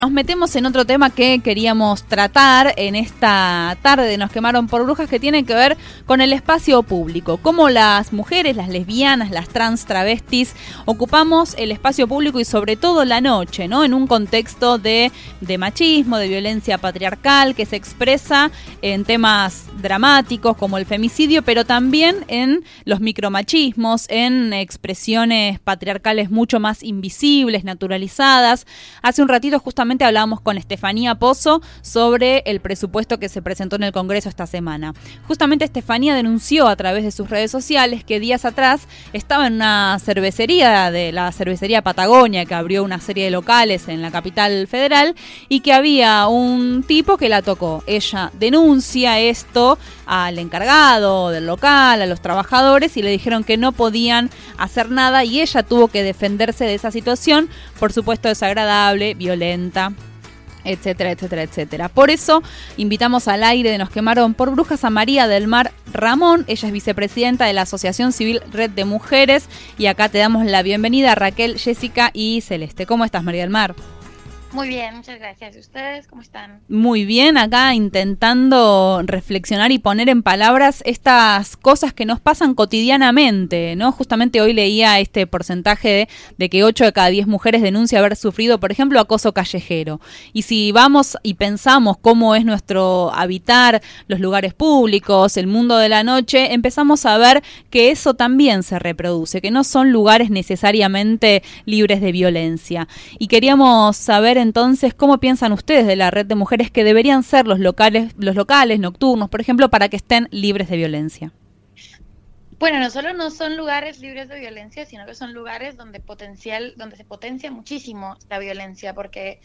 Nos metemos en otro tema que queríamos tratar en esta tarde de Nos quemaron por brujas, que tiene que ver con el espacio público. Cómo las mujeres, las lesbianas, las trans, travestis, ocupamos el espacio público y sobre todo la noche, ¿no? En un contexto de machismo, de violencia patriarcal que se expresa en temas dramáticos como el femicidio, pero también en los micromachismos, en expresiones patriarcales mucho más invisibles, naturalizadas. Hace un ratito justamente hablábamos con Estefanía Pozo sobre el presupuesto que se presentó en el Congreso esta semana. Justamente Estefanía denunció a través de sus redes sociales que días atrás estaba en una cervecería de la cervecería Patagonia, que abrió una serie de locales en la capital federal, y que había un tipo que la tocó. Ella denuncia esto al encargado del local, a los trabajadores, y le dijeron que no podían hacer nada, y ella tuvo que defenderse de esa situación, por supuesto desagradable, violenta, etcétera, etcétera, etcétera. Por eso invitamos al aire de Nos quemaron por brujas a María del Mar Ramón. Ella es vicepresidenta de la Asociación Civil Red de Mujeres, y acá te damos la bienvenida a Raquel, Jessica y Celeste. ¿Cómo estás, María del Mar? Muy bien, muchas gracias. ¿Y ustedes cómo están? Muy bien, acá intentando reflexionar y poner en palabras estas cosas que nos pasan cotidianamente, ¿no? Justamente hoy leía este porcentaje de que 8 de cada 10 mujeres denuncia haber sufrido, por ejemplo, acoso callejero. Y si vamos y pensamos cómo es nuestro habitar, los lugares públicos, el mundo de la noche, empezamos a ver que eso también se reproduce, que no son lugares necesariamente libres de violencia. Y queríamos saber entonces cómo piensan ustedes de la red de mujeres que deberían ser los locales nocturnos, por ejemplo, para que estén libres de violencia. Bueno, no solo no son lugares libres de violencia, sino que son lugares donde se potencia muchísimo la violencia, porque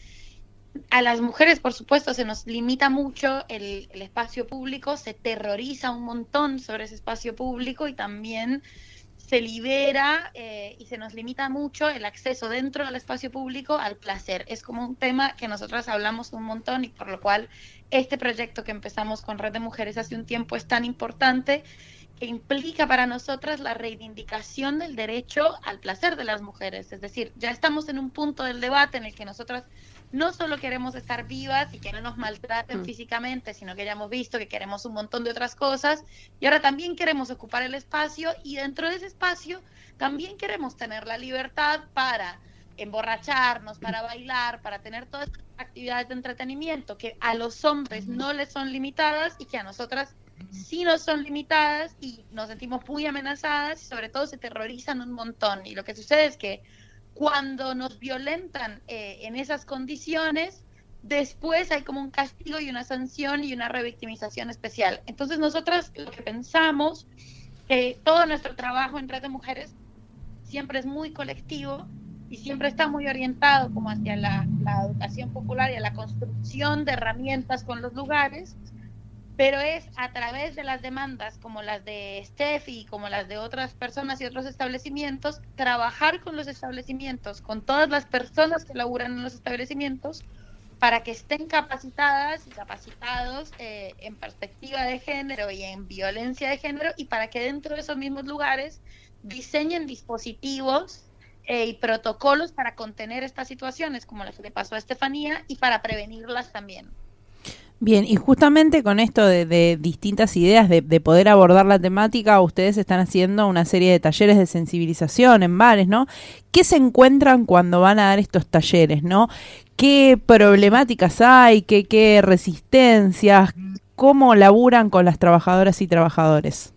a las mujeres, por supuesto, se nos limita mucho el espacio público, se terroriza un montón sobre ese espacio público, y también se libera y se nos limita mucho el acceso dentro del espacio público al placer. Es como un tema que nosotras hablamos un montón, y por lo cual este proyecto que empezamos con Red de Mujeres hace un tiempo es tan importante, que implica para nosotras la reivindicación del derecho al placer de las mujeres. Es decir, ya estamos en un punto del debate en el que nosotras no solo queremos estar vivas y que no nos maltraten físicamente, sino que ya hemos visto que queremos un montón de otras cosas, y ahora también queremos ocupar el espacio, y dentro de ese espacio también queremos tener la libertad para emborracharnos, para bailar, para tener todas estas actividades de entretenimiento que a los hombres no les son limitadas y que a nosotras sí nos son limitadas, y nos sentimos muy amenazadas, y sobre todo se terrorizan un montón. Y lo que sucede es que cuando nos violentan en esas condiciones, después hay como un castigo y una sanción y una revictimización especial. Entonces nosotras lo que pensamos, que todo nuestro trabajo en Red de Mujeres siempre es muy colectivo y siempre está muy orientado como hacia la educación popular y a la construcción de herramientas con los lugares, pero es a través de las demandas como las de Steffi, como las de otras personas y otros establecimientos, trabajar con los establecimientos, con todas las personas que laburan en los establecimientos, para que estén capacitadas y capacitados en perspectiva de género y en violencia de género, y para que dentro de esos mismos lugares diseñen dispositivos y protocolos para contener estas situaciones, como las que le pasó a Estefanía, y para prevenirlas también. Bien, y justamente con esto de distintas ideas de poder abordar la temática, ustedes están haciendo una serie de talleres de sensibilización en bares, ¿no? ¿Qué se encuentran cuando van a dar estos talleres, no? ¿Qué problemáticas hay? ¿Qué resistencias? ¿Cómo laburan con las trabajadoras y trabajadores?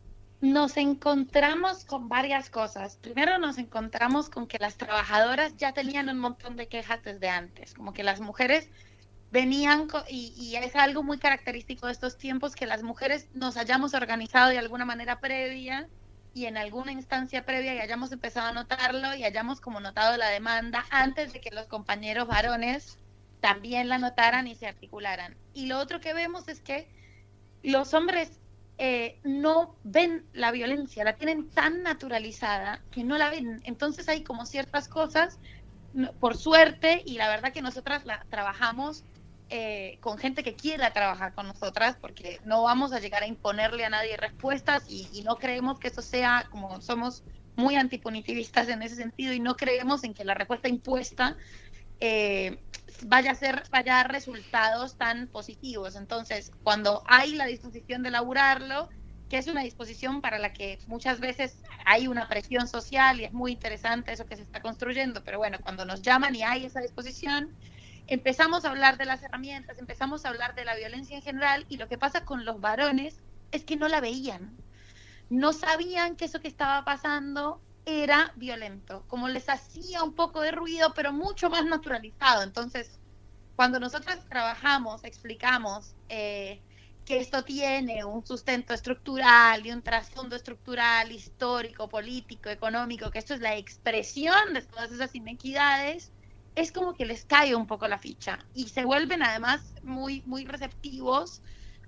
Nos encontramos con varias cosas. Primero nos encontramos con que las trabajadoras ya tenían un montón de quejas desde antes, como que las mujeres venían, y es algo muy característico de estos tiempos, que las mujeres nos hayamos organizado de alguna manera previa y en alguna instancia previa, y hayamos empezado a notarlo y hayamos como notado la demanda antes de que los compañeros varones también la notaran y se articularan. Y lo otro que vemos es que los hombres no ven la violencia, la tienen tan naturalizada que no la ven. Entonces hay como ciertas cosas, por suerte, y la verdad que nosotras trabajamos con gente que quiera trabajar con nosotras, porque no vamos a llegar a imponerle a nadie respuestas, y no creemos que eso sea, como somos muy antipunitivistas en ese sentido, y no creemos en que la respuesta impuesta vaya a dar resultados tan positivos. Entonces, cuando hay la disposición de elaborarlo, que es una disposición para la que muchas veces hay una presión social y es muy interesante eso que se está construyendo, pero bueno, cuando nos llaman y hay esa disposición, empezamos a hablar de las herramientas, empezamos a hablar de la violencia en general, y lo que pasa con los varones es que no la veían, no sabían que eso que estaba pasando era violento, como les hacía un poco de ruido, pero mucho más naturalizado. Entonces, cuando nosotros trabajamos, explicamos que esto tiene un sustento estructural y un trasfondo estructural, histórico, político, económico, que esto es la expresión de todas esas inequidades, es como que les cae un poco la ficha y se vuelven además muy, muy receptivos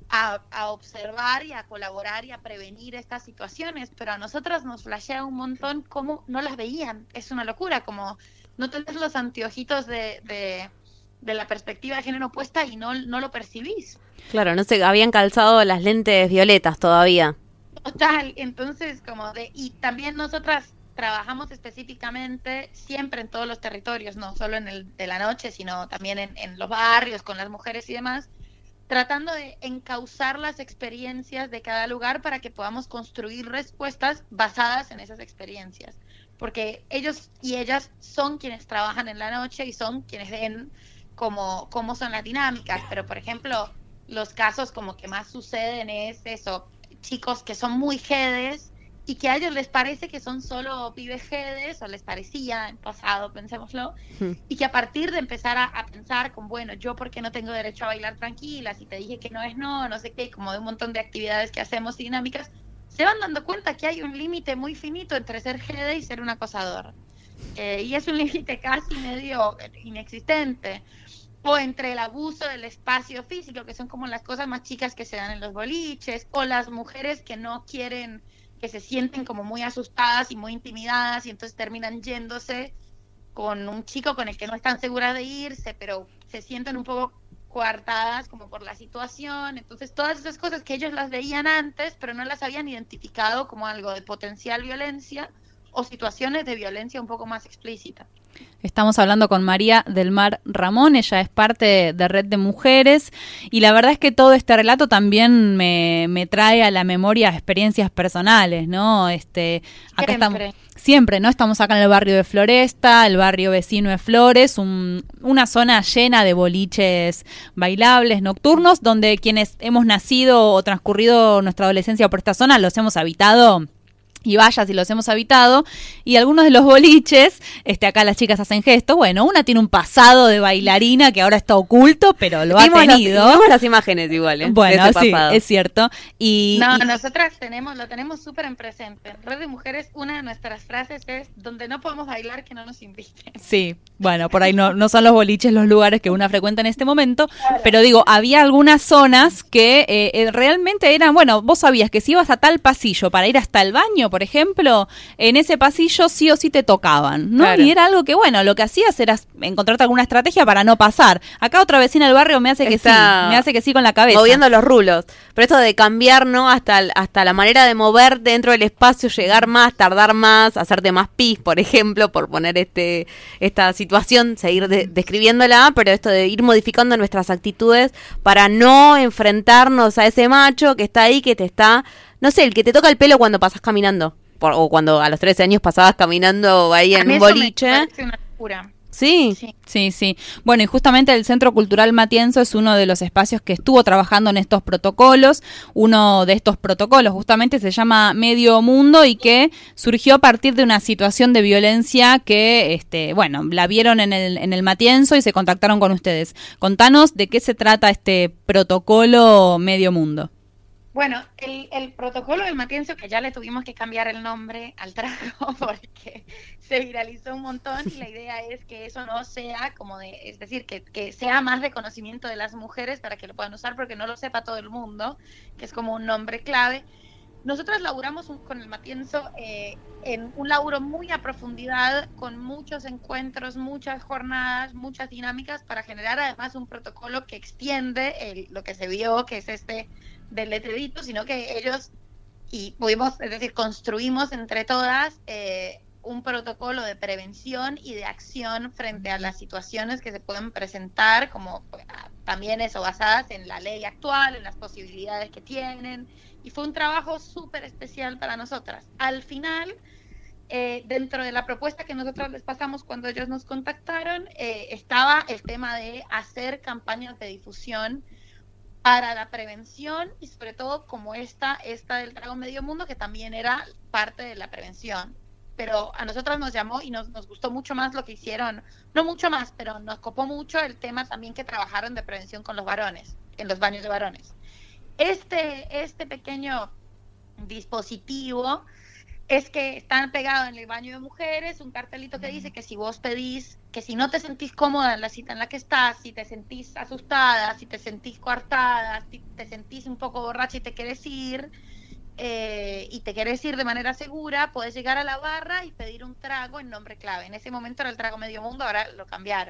a observar y a colaborar y a prevenir estas situaciones, pero a nosotras nos flashea un montón cómo no las veían. Es una locura, como no tenés los anteojitos de la perspectiva de género puesta y no lo percibís. Claro, no sé, habían calzado las lentes violetas todavía. Total, entonces y también nosotras trabajamos específicamente siempre en todos los territorios, no solo en el de la noche, sino también en los barrios, con las mujeres y demás, tratando de encauzar las experiencias de cada lugar para que podamos construir respuestas basadas en esas experiencias. Porque ellos y ellas son quienes trabajan en la noche y son quienes ven cómo son las dinámicas. Pero, por ejemplo, los casos como que más suceden es eso, chicos que son muy jedes y que a ellos les parece que son solo pibes jedes, o les parecía en pasado, pensémoslo, y que a partir de empezar a pensar con, bueno, yo por qué no tengo derecho a bailar tranquila, si te dije que no es no sé qué, como de un montón de actividades que hacemos y dinámicas, se van dando cuenta que hay un límite muy finito entre ser jede y ser un acosador. Y es un límite casi medio inexistente. O entre el abuso del espacio físico, que son como las cosas más chicas que se dan en los boliches, o las mujeres que no quieren, que se sienten como muy asustadas y muy intimidadas y entonces terminan yéndose con un chico con el que no están seguras de irse, pero se sienten un poco coartadas como por la situación. Entonces todas esas cosas que ellos las veían antes, pero no las habían identificado como algo de potencial violencia o situaciones de violencia un poco más explícita. Estamos hablando con María del Mar Ramón, ella es parte de Red de Mujeres, y la verdad es que todo este relato también me trae a la memoria experiencias personales, ¿no? Acá estamos siempre, ¿no? Estamos acá en el barrio de Floresta, el barrio vecino de Flores, una zona llena de boliches bailables nocturnos, donde quienes hemos nacido o transcurrido nuestra adolescencia por esta zona los hemos habitado. Y vaya si los hemos habitado, y algunos de los boliches, acá las chicas hacen gestos, bueno, una tiene un pasado de bailarina que ahora está oculto, pero lo ha tenido. Vimos las imágenes igual, ¿eh? Bueno, sí, es cierto. Nosotras lo tenemos súper en presente. En Red de Mujeres, una de nuestras frases es, donde no podemos bailar, que no nos inviten. Sí, bueno, por ahí no son los boliches los lugares que una frecuenta en este momento, claro. Pero digo, había algunas zonas que realmente eran, bueno, vos sabías que si ibas a tal pasillo para ir hasta el baño, por ejemplo, en ese pasillo sí o sí te tocaban, ¿no? Claro. Y era algo que, bueno, lo que hacías era encontrarte alguna estrategia para no pasar. Acá otra vecina del barrio me hace que sí con la cabeza. Moviendo los rulos. Pero esto de cambiar, ¿no? Hasta la manera de mover dentro del espacio, llegar más, tardar más, hacerte más pis, por ejemplo, por poner esta situación, seguir describiéndola, pero esto de ir modificando nuestras actitudes para no enfrentarnos a ese macho que está ahí, que te está... No sé, el que te toca el pelo cuando pasás caminando, o cuando a los 13 años pasabas caminando ahí en un boliche. Me parece una locura. Sí. Bueno, y justamente el Centro Cultural Matienzo es uno de los espacios que estuvo trabajando en estos protocolos. Uno de estos protocolos justamente se llama Medio Mundo y que surgió a partir de una situación de violencia que, la vieron en el Matienzo y se contactaron con ustedes. Contanos de qué se trata este protocolo Medio Mundo. Bueno, el protocolo del Matienzo, que ya le tuvimos que cambiar el nombre al trago porque se viralizó un montón, y la idea es que eso no sea es decir, que sea más de conocimiento de las mujeres para que lo puedan usar, porque no lo sepa todo el mundo, que es como un nombre clave. Nosotros laburamos con el Matienzo en un laburo muy a profundidad, con muchos encuentros, muchas jornadas, muchas dinámicas, para generar además un protocolo que extiende lo que se vio, que es del letrerito, sino que ellos, y pudimos, es decir, construimos entre todas un protocolo de prevención y de acción frente a las situaciones que se pueden presentar, como también eso, basadas en la ley actual, en las posibilidades que tienen, y fue un trabajo súper especial para nosotras. Al final, dentro de la propuesta que nosotros les pasamos cuando ellos nos contactaron, estaba el tema de hacer campañas de difusión para la prevención y sobre todo como esta del trago medio mundo, que también era parte de la prevención. Pero a nosotros nos llamó y nos gustó mucho más lo que hicieron, no mucho más, pero nos copó mucho el tema también que trabajaron de prevención con los varones, en los baños de varones. Este pequeño dispositivo es que están pegados en el baño de mujeres un cartelito que dice que si vos pedís, que si no te sentís cómoda en la cita en la que estás, si te sentís asustada, si te sentís coartada, si te sentís un poco borracha y te querés ir, de manera segura, podés llegar a la barra y pedir un trago en nombre clave. En ese momento era el trago medio mundo, ahora lo cambiaron.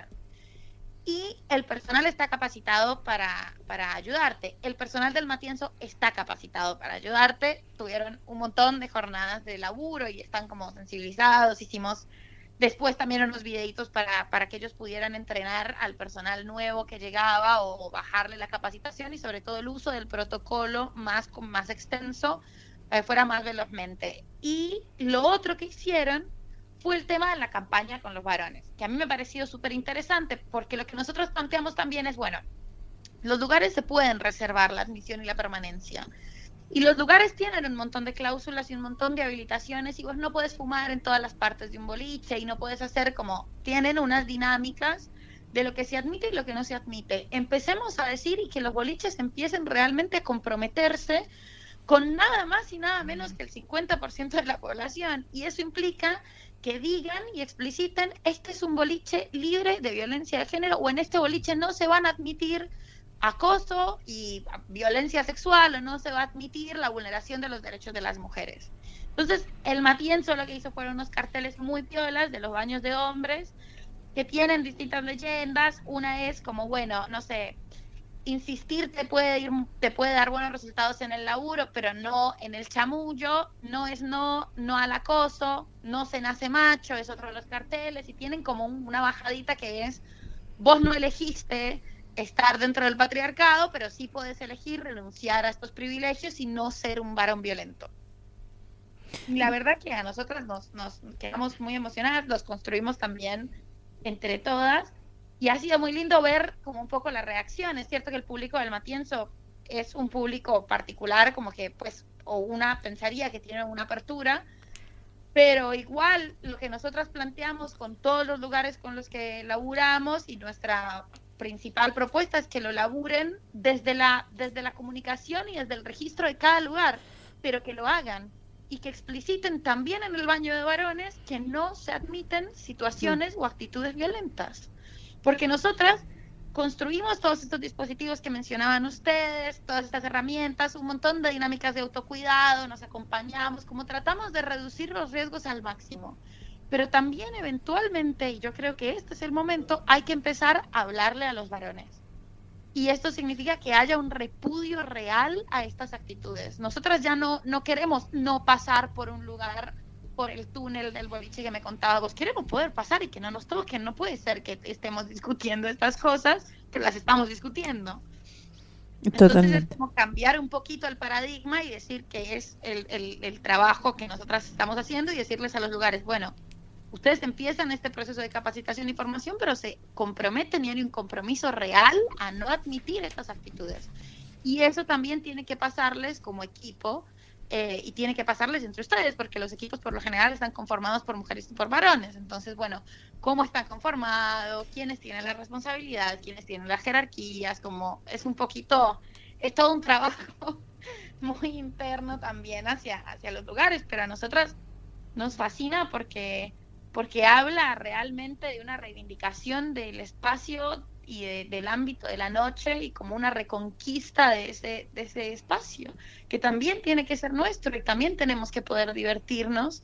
Y el personal está capacitado para ayudarte. El personal del Matienzo está capacitado para ayudarte. Tuvieron un montón de jornadas de laburo y están como sensibilizados. Hicimos después también unos videitos para que ellos pudieran entrenar al personal nuevo que llegaba o bajarle la capacitación y sobre todo el uso del protocolo más extenso fuera más velozmente. Y lo otro que hicieron fue el tema de la campaña con los varones, que a mí me ha parecido súper interesante, porque lo que nosotros planteamos también es, bueno, los lugares se pueden reservar la admisión y la permanencia, y los lugares tienen un montón de cláusulas y un montón de habilitaciones, y vos no puedes fumar en todas las partes de un boliche, y no puedes hacer como, tienen unas dinámicas de lo que se admite y lo que no se admite. Empecemos a decir y que los boliches empiecen realmente a comprometerse con nada más y nada menos que el 50% de la población, y eso implica que digan y expliciten, este es un boliche libre de violencia de género, o en este boliche no se van a admitir acoso y violencia sexual, o no se va a admitir la vulneración de los derechos de las mujeres. Entonces, el Matienzo lo que hizo fueron unos carteles muy piolas de los baños de hombres, que tienen distintas leyendas. Una es como, bueno, no sé, insistir te puede dar buenos resultados en el laburo, pero no en el chamullo, no es no al acoso, no se nace macho, es otro de los carteles, y tienen como una bajadita que es, vos no elegiste estar dentro del patriarcado, pero sí podés elegir renunciar a estos privilegios y no ser un varón violento. Y la verdad que a nosotras nos quedamos muy emocionadas, los construimos también entre todas, y ha sido muy lindo ver como un poco la reacción. Es cierto que el público del Matienzo es un público particular, como que pues, o una pensaría que tiene una apertura, pero igual lo que nosotras planteamos con todos los lugares con los que laburamos, y nuestra principal propuesta es que lo laburen desde la comunicación y desde el registro de cada lugar, pero que lo hagan y que expliciten también en el baño de varones que no se admiten situaciones o actitudes violentas. Porque nosotras construimos todos estos dispositivos que mencionaban ustedes, todas estas herramientas, un montón de dinámicas de autocuidado, nos acompañamos, como tratamos de reducir los riesgos al máximo. Pero también eventualmente, y yo creo que este es el momento, hay que empezar a hablarle a los varones. Y esto significa que haya un repudio real a estas actitudes. Nosotras ya no queremos no pasar por un lugar, por el túnel del boliche que me contaba vos, queremos poder pasar y que no nos toquen. No puede ser que estemos discutiendo estas cosas, que las estamos discutiendo. Entonces es como cambiar un poquito el paradigma y decir que es el trabajo que nosotras estamos haciendo, y decirles a los lugares, bueno, ustedes empiezan este proceso de capacitación y formación, pero se comprometen y hay un compromiso real a no admitir estas actitudes. Y eso también tiene que pasarles como equipo, y tiene que pasarles entre ustedes, porque los equipos por lo general están conformados por mujeres y por varones. Entonces, bueno, ¿cómo están conformados? ¿Quiénes tienen la responsabilidad? ¿Quiénes tienen las jerarquías? Como es un poquito, es todo un trabajo muy interno también hacia los lugares, pero a nosotras nos fascina porque habla realmente de una reivindicación del espacio y del ámbito de la noche, y como una reconquista de ese espacio, que también tiene que ser nuestro, y también tenemos que poder divertirnos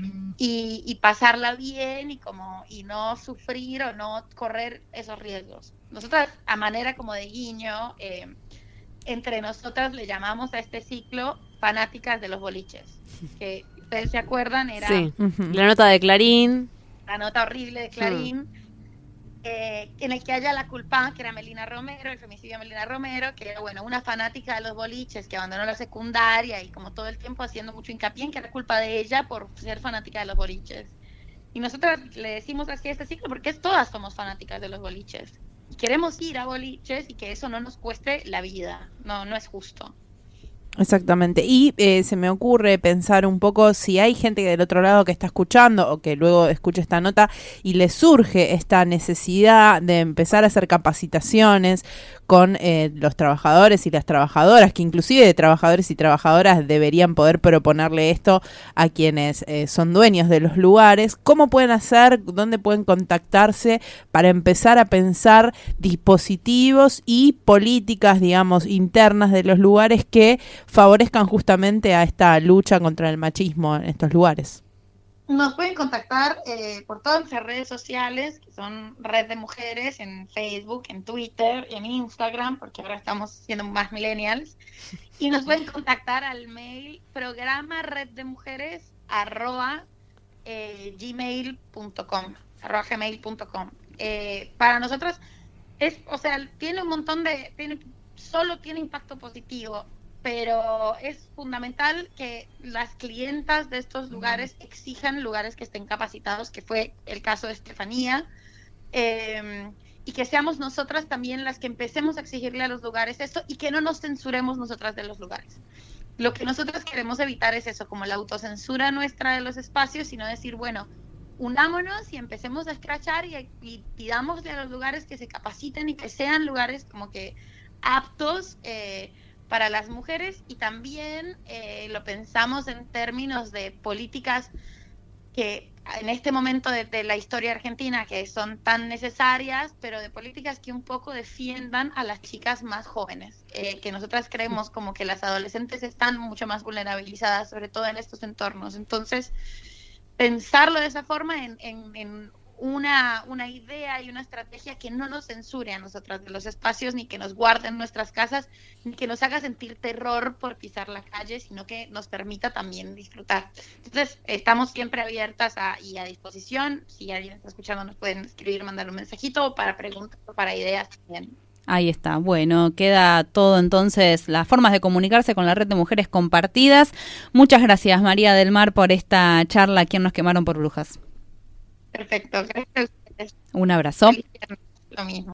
y pasarla bien, y no sufrir o no correr esos riesgos. Nosotras, a manera como de guiño, entre nosotras le llamamos a este ciclo fanáticas de los boliches, que ustedes se acuerdan, era Sí, la nota de Clarín. la nota horrible de Clarín, en el que haya la culpa, que era Melina Romero, el femicidio de Melina Romero, que era, bueno, una fanática de los boliches que abandonó la secundaria y como todo el tiempo haciendo mucho hincapié en que era culpa de ella por ser fanática de los boliches. Y nosotras le decimos así a este ciclo porque todas somos fanáticas de los boliches. Y queremos ir a boliches y que eso no nos cueste la vida. No es justo. Exactamente. Y se me ocurre pensar un poco si hay gente del otro lado que está escuchando o que luego escucha esta nota y le surge esta necesidad de empezar a hacer capacitaciones con los trabajadores y las trabajadoras, que inclusive de trabajadores y trabajadoras deberían poder proponerle esto a quienes son dueños de los lugares. ¿Cómo pueden hacer? ¿Dónde pueden contactarse para empezar a pensar dispositivos y políticas, digamos, internas de los lugares que favorezcan justamente a esta lucha contra el machismo en estos lugares? Nos pueden contactar por todas nuestras redes sociales, que son Red de Mujeres, en Facebook, en Twitter, en Instagram, porque ahora estamos siendo más millennials. Y nos pueden contactar al mail programareddemujeres@gmail.com. Para nosotros tiene un montón solo tiene impacto positivo, pero es fundamental que las clientas de estos lugares exijan lugares que estén capacitados, que fue el caso de Estefanía, y que seamos nosotras también las que empecemos a exigirle a los lugares esto y que no nos censuremos nosotras de los lugares. Lo que nosotros queremos evitar es eso, como la autocensura nuestra de los espacios, sino decir, bueno, unámonos y empecemos a escrachar y pidámosle a los lugares que se capaciten y que sean lugares como que aptos para las mujeres, y también lo pensamos en términos de políticas que en este momento de la historia argentina que son tan necesarias, pero de políticas que un poco defiendan a las chicas más jóvenes, que nosotras creemos como que las adolescentes están mucho más vulnerabilizadas, sobre todo en estos entornos. Entonces, pensarlo de esa forma en una idea y una estrategia que no nos censure a nosotras de los espacios, ni que nos guarde en nuestras casas, ni que nos haga sentir terror por pisar la calle, sino que nos permita también disfrutar. Entonces, estamos siempre abiertas y a disposición. Si alguien está escuchando, nos pueden escribir, mandar un mensajito para preguntas o para ideas también. Ahí está. Bueno, queda todo entonces, las formas de comunicarse con la Red de Mujeres Compartidas. Muchas gracias, María del Mar, por esta charla aquí en Nos Quemaron por Brujas. Perfecto, gracias a ustedes. Un abrazo. Lo mismo.